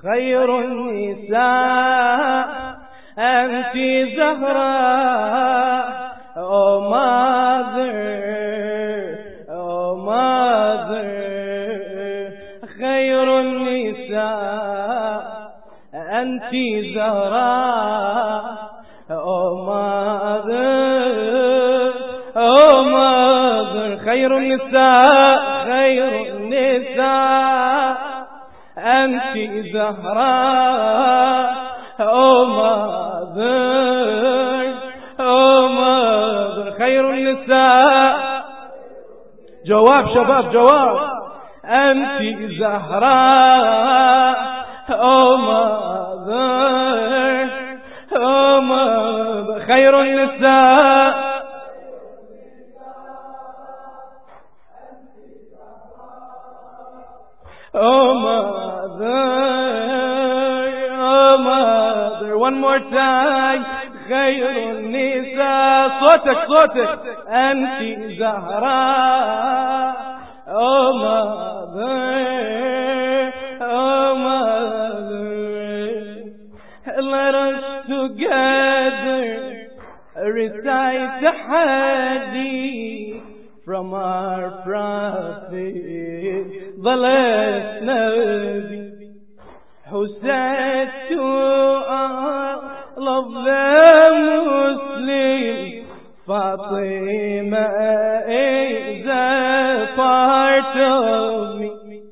خير النساء أنت زهراء. Oh mother, oh mother, خير النساء أنت زهراء. Oh mother, oh mother, خير النساء أنت زهراء. Oh mother, oh mother, خير النساء. جواب شباب جواب. أنت زهراء. Oh mother, oh mother, خير النساء. Oh mother, oh mother, one more time. خير النساء. صوتك. أنت زهراء. Oh mother, oh mother, let us together recite the hadith from our prophet, the last Nabi, who said to all of the Muslims, Fatima is a part of me.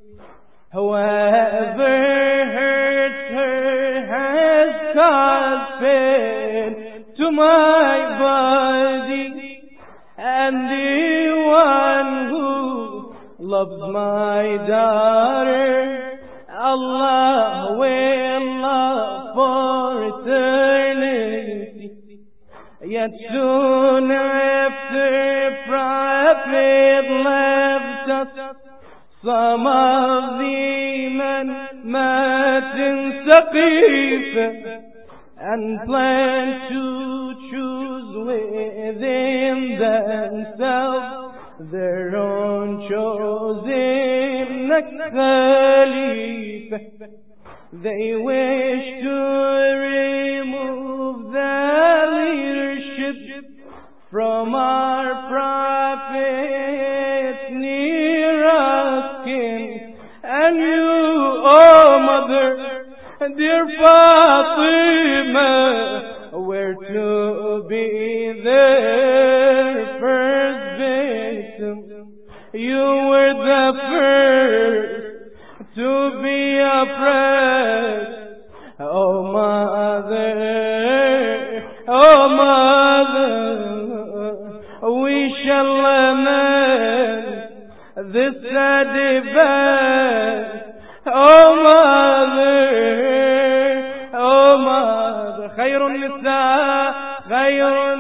Whoever hurts her has caused pain to my body, and the one who loves my daughter, Allah will love for eternity. Yet soon after Prophet left us, some of the men met in Saqifa and planned to choose within themselves their own chosen next Khalifa. They wish to remove the leadership from our Prophet's nearest kin. And you, oh mother, dear Fatima, were to be their first victim. You were the first to be oppressed. Oh mother, oh mother, we shall lament this sad event. Oh mother, oh mother, خير النساء خير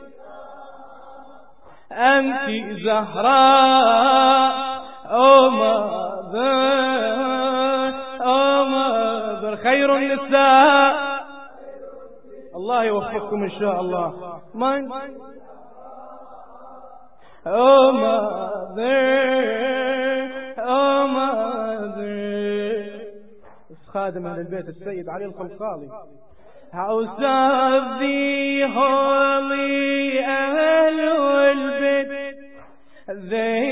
أنت زهراء. Oh mother, oh mother, خير النساء. الله يوفقكم إن شاء الله. Oh mother, oh mother. خادم أهل البيت السيد علي الخلقالي. House of the holy Ahlul Bayt, they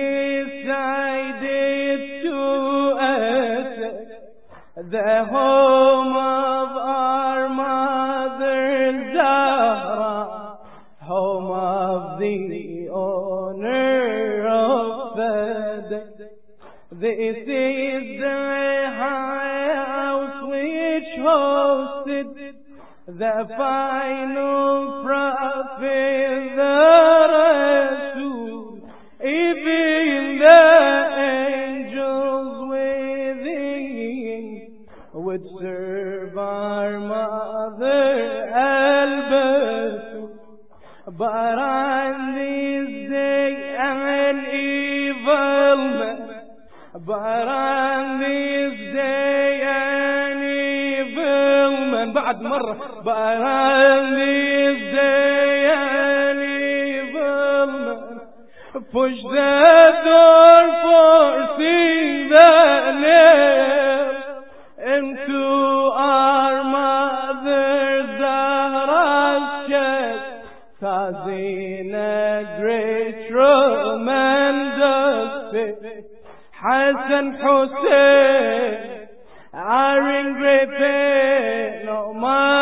decided to attack the home of our mother Zahra, home of the owner of Fadak. This is the house which hosted the final prophet, the Rasul. Even the angels within would serve our mother Al-Batul. But on this day an evil man, but on this day an evil man, بعد مرة, but on this day an evil man pushed the door, forcing the nail in into our mother Zahra's chest, causing a great tremendous pain. Hassan Hussein are in great pain. Oh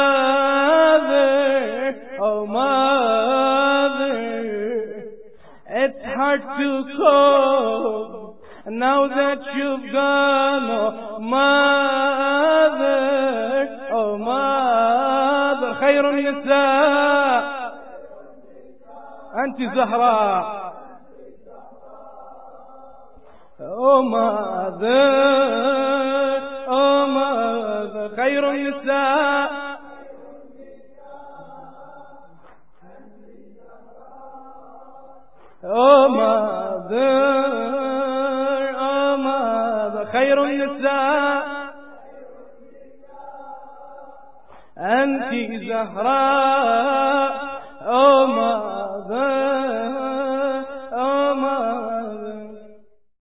mother, oh mother, it's hard to cope now that you've gone. Oh mother, oh mother, خير النساء أنت زهراء. Oh mother, oh mother, خير النساء. Oh mother, oh mother, خير النساء أنت زهراء.